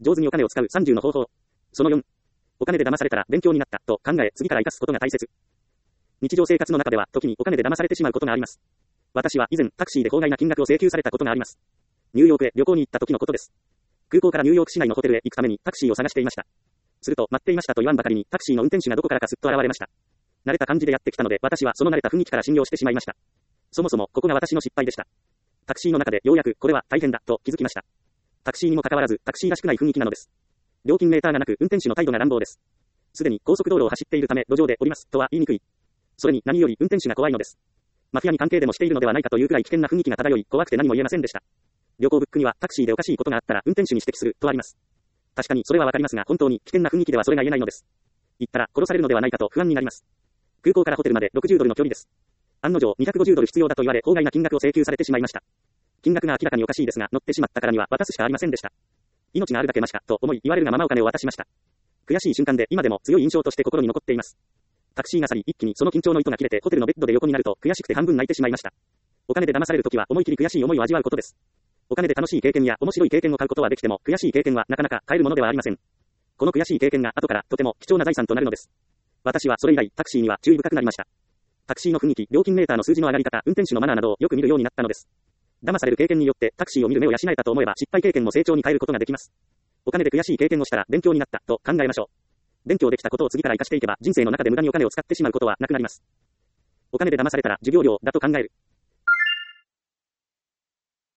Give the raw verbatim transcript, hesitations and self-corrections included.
上手にお金を使うさんじゅうの方法。そのよん、お金で騙されたら勉強になったと考え次から生かすことが大切。日常生活の中では時にお金で騙されてしまうことがあります。私は以前タクシーで法外な金額を請求されたことがあります。ニューヨークへ旅行に行った時のことです。空港からニューヨーク市内のホテルへ行くためにタクシーを探していました。すると待っていましたと言わんばかりにタクシーの運転手がどこからかすっと現れました。慣れた感じでやってきたので私はその慣れた雰囲気から信用してしまいました。そもそもここが私の失敗でした。タクシーの中でようやくこれは大変だと気づきました。タクシーにもかかわらずタクシーらしくない雰囲気なのです。料金メーターがなく運転手の態度が乱暴です。すでに高速道路を走っているため路上で降りますとは言いにくい。それに何より運転手が怖いのです。マフィアに関係でもしているのではないかというくらい危険な雰囲気が漂い怖くて何も言えませんでした。旅行ブックにはタクシーでおかしいことがあったら運転手に指摘するとあります。確かにそれはわかりますが本当に危険な雰囲気ではそれが言えないのです。言ったら殺されるのではないかと不安になります。空港からホテルまでろくじゅうドルの距離です。案の定にひゃくごじゅうドル必要だと言われ法外な金額を請求されてしまいました。金額が明らかにおかしいですが乗ってしまったからには渡すしかありませんでした。命があるだけましたと思い言われるがままお金を渡しました。悔しい瞬間で今でも強い印象として心に残っています。タクシーが去り一気にその緊張の糸が切れてホテルのベッドで横になると悔しくて半分泣いてしまいました。お金で騙されるときは思い切り悔しい思いを味わうことです。お金で楽しい経験や面白い経験を買うことはできても悔しい経験はなかなか買えるものではありません。この悔しい経験が後からとても貴重な財産となるのです。私はそれ以来タクシーには注意深くなりました。タクシーの雰囲気、料金メーターの数字の上がり方、運転手のマナーなどをよく見るようになったのです。騙される経験によってタクシーを見る目を養えたと思えば失敗経験も成長に変えることができます。お金で悔しい経験をしたら勉強になったと考えましょう。勉強できたことを次から活かしていけば人生の中で無駄にお金を使ってしまうことはなくなります。お金で騙されたら授業料だと考える。